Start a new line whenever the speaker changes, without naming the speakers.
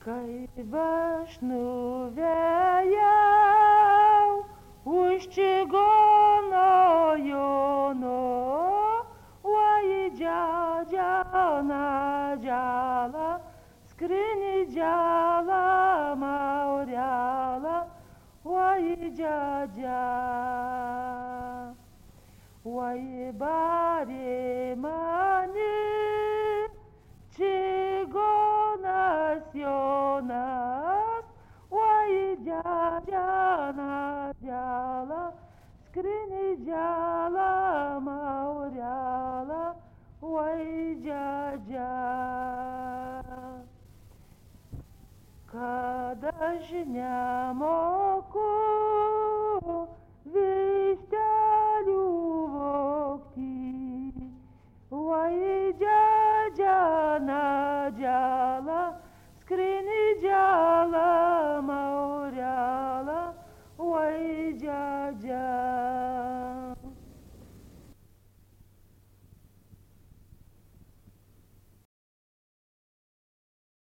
Kaip aš nuvejau už čigono Jono, oi džadžia na džala, skrini džala maurela, oi džadžia. Oi barė mani čigonas Jonas, oi džadžia na džala, skrini džala maurela, oi džadžia. Kad aš nemoku vištelių vogti, oi džadžia na džala, skrini džala maurela, oi džadžia.